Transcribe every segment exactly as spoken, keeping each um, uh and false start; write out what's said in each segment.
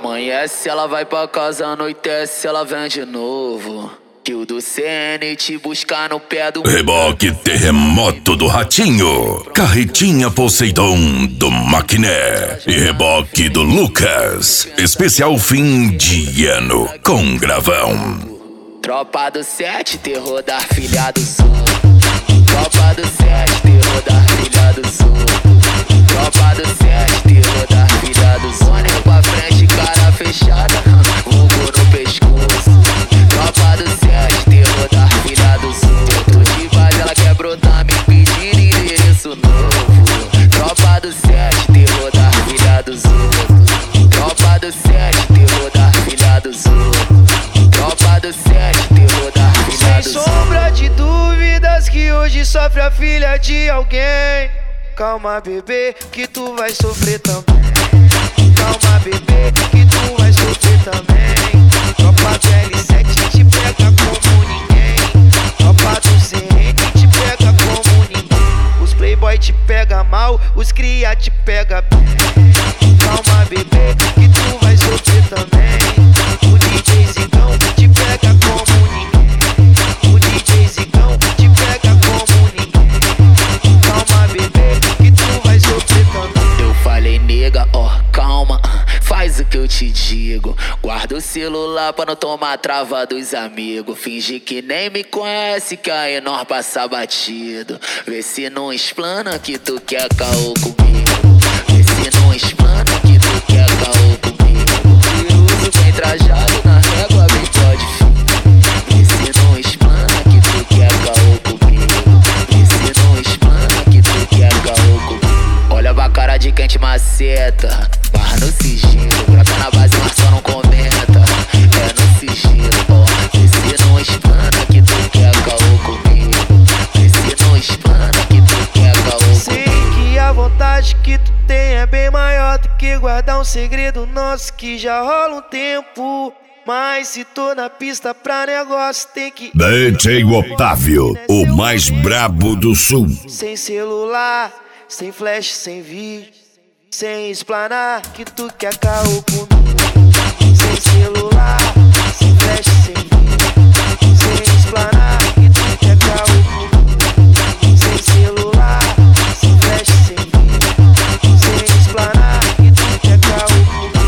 Amanhece, ela vai pra casa, anoitece, ela vem de novo. Que o do C N te buscar no pé do... Reboque Terremoto do Ratinho, Carretinha Poseidon do Maquiné e reboque do Lucas. Especial fim de ano com gravão. Tropa do sete, terror da filha do sul. Tropa do sete, terror da filha do sul. Tropa do sete, terror da filha do sul. Olha pra frente, cara fechada, vulgo no pescoço. Tropa do sete, terror da filha do sul. Tô de base, ela quer brotar, me pedir endereço novo. Tropa do sete, terror da filha do sul. Tropa do sete, terror da filha do sul. Tropa do sete, terror da filha do sul. Sem sombra de dúvidas que hoje sofre a filha de alguém. Calma, bebê, que tu vai sofrer também. Calma, bebê, que tu vai sofrer também. Tropa do L sete te pega como ninguém. Tropa do C N te pega como ninguém. Os playboy te pega mal, os cria te pega bem. Calma, bebê, que tu vai sofrer também. O D J Zigão te pega como ninguém. O D J Zigão te pega como ninguém. Calma, bebê, que tu vai sofrer também. Eu falei, nega, ó, calma, faz o que eu te digo. Guarda o celular pra não tomar trava dos amigos. Finge que nem me conhece, que aí nós passa batido. Vê se não explana que tu quer caô comigo. Vê se não explana que tu quer caô comigo. Piruso bem trajado na régua, bigode fino. Vê se não explana que tu quer caô comigo. Vê se não explana que tu quer caô comigo. Olha pra cara de quem te maceta, barra no sigilo. Brota na base, mas só não comenta. É no sigilo, ó. Vê se não explana que tu quer caô comigo. Vê se não explana que tu quer caô comigo. Sei que a vontade que tu tem é bem maior do que guardar um segredo nosso que já rola um tempo. Mas se tô na pista pra negócio, tem que... D J Otávio, o mais brabo do sul. Sem celular, sem flash, sem vídeo, sem explanar que tu quer caô comigo. Sem celular, sem flash, sem vídeo, sem explanar que tu quer caô comigo. Sem celular, sem flash, sem vídeo, sem explanar que tu quer caô comigo.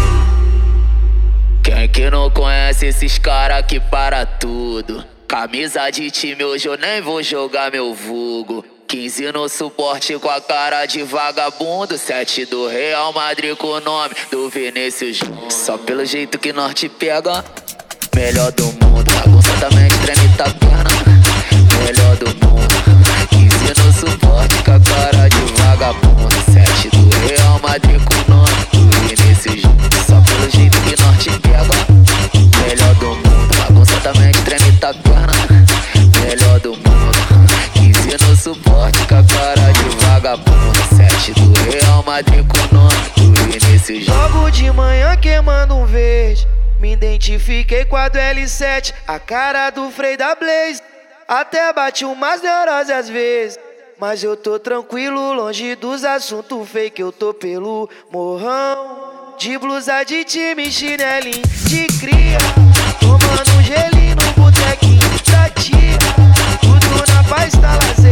Quem que não conhece esses cara que para tudo? Camisa de time, hoje eu nem vou jogar meu vulgo. quinze no suporte com a cara de vagabundo. Sete do Real Madrid com o nome do Vinícius. Só pelo jeito que nós te pega, melhor do mundo. Bagunça também treme tá perna, melhor do mundo. quinze no suporte com a cara de vagabundo. Sete do Real Madrid com o nome do Vinícius. Só pelo jeito que nós te pega, melhor do mundo. Bagunça também treme tá perna, melhor do mundo. quinze no suporte com a cara de vagabundo. Sete do Real Madrid com o nome do Vinícius. Logo de manhã queimando um verde, me identifiquei com a do L sete, a cara do Frei da Blaze. Até bate umas neurose às vezes, mas eu tô tranquilo, longe dos assuntos fake. Eu tô pelo morrão, de blusa de time, chinelinho de cria, tomando um gelinho no botequinho da tia. Tudo na paz, tá lazer.